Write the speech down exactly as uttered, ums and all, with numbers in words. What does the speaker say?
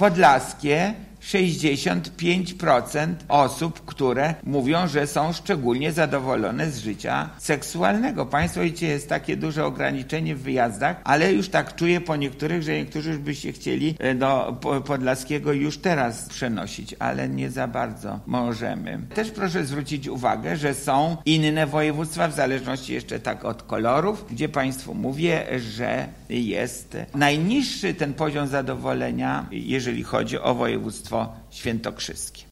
podlaskie sześćdziesiąt pięć procent osób, które mówią, że są szczególnie zadowolone z życia seksualnego. Państwo wiecie, jest takie duże ograniczenie w wyjazdach, ale już tak czuję po niektórych, że niektórzy już by się chcieli do podlaskiego już teraz przenosić, ale nie za bardzo możemy. Też proszę zwrócić uwagę, że są inne województwa, w zależności jeszcze tak od kolorów, gdzie Państwu mówię, że jest najniższy ten poziom zadowolenia, jeżeli chodzi o województwo świętokrzyskie.